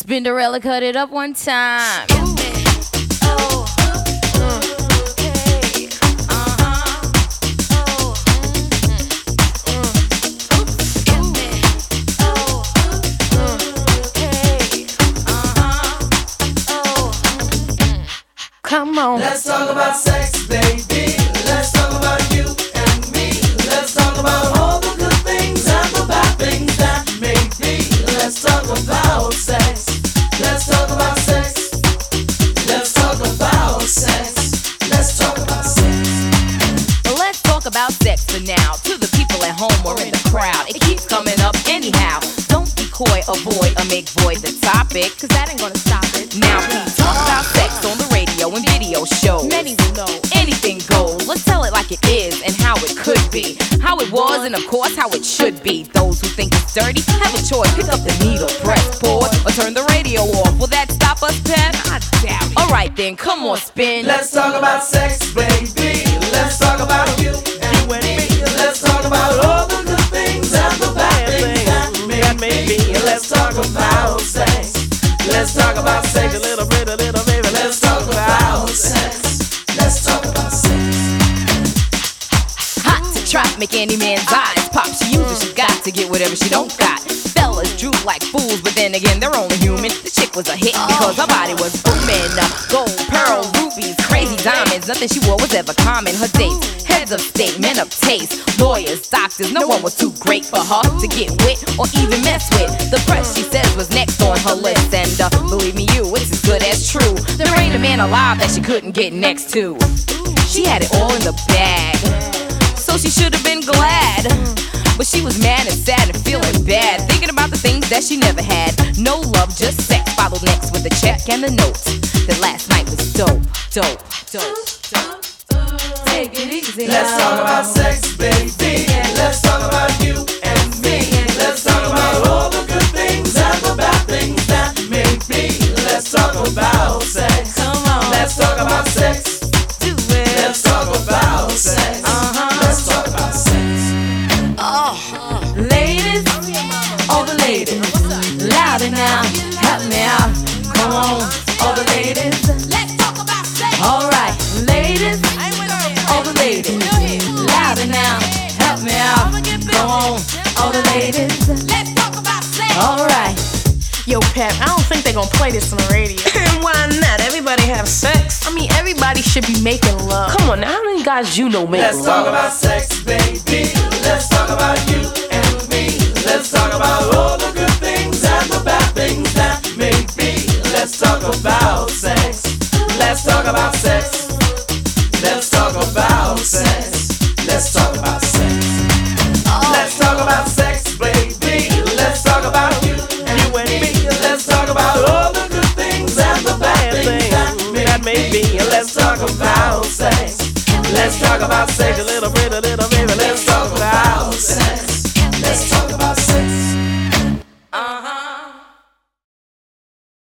Spinderella, cut it up one time. Come on. Let's talk about sex, baby. Let's talk about you and me. Let's talk about all the good things and the bad things that may be. Let's talk about sex. Let's talk about sex. Let's talk about sex. Let's talk about sex. Well, let's talk about sex for now. To the people at home or in the crowd, it keeps coming up anyhow. Don't be coy, avoid, or make void the topic, cause that ain't gonna stop it. Now please talk about sex on the radio and video shows. Many will know anything goes. Let's tell it like it is and how it could be, how it was and of course how it should be. Those who think it's dirty have a choice. Pick up the needle, press pause, or turn the radio off. Will that stop us, Pep? I doubt it. Alright then, come on, spin. Let's talk about sex, baby. Let's talk about you and me. Let's talk about all the good things and the bad things that may be. Let's talk about sex. Let's talk about sex. A little baby. Let's talk about sex. Let's talk about sex. Hot to trap, make any man's eyes pop. She uses, she got to get whatever she don't got. Fellas droop like fools, but then again, they're only human. The chick was a hit because her body was booming. Gold, pearl, rubies, crazy diamonds. Nothing she wore was ever common. Her dates, heads of state, men of taste, lawyers, doctors. No one was too great for her to get with or even mess with. The press, she says, was next on her list. And believe me, you, it's as good as true. There ain't a man alive that she couldn't get next to. She had it all in the bag, so she should have been glad. But she was mad and sad and feeling bad, thinking about the things that she never had. No love, just sex. Followed next with the check and the note that last night was dope. Take it easy. Let's talk about sex, baby. Let's talk about you and me. Let's talk about all the good things and the bad things that may be. Let's talk about sex. Come on. Let's talk about sex. Do it. Let's talk about sex. Let's talk about sex. Ladies, all the ladies, louder now, help me out. Come on, all the ladies, let's talk about sex. Alright, ladies, all the ladies, louder now, help me out. Come on, all the ladies, let's talk about sex. Alright. Yo, Pep, I don't think they're gonna play this on the radio. Why not? Everybody have sex. I mean, everybody should be making love. Come on, now, how many guys you know make Let's love? talk about sex, baby. Let's talk about you and me. Let's talk about all the good things and the bad things that may be. Let's talk about sex. Let's talk about sex. Let's talk about sex. Let's talk about sex. Let's talk about sex, baby. Let's talk about you and me. Let's talk about all the good things and the bad things that may be. Let's talk about sex. Let's talk about sex. A little bit.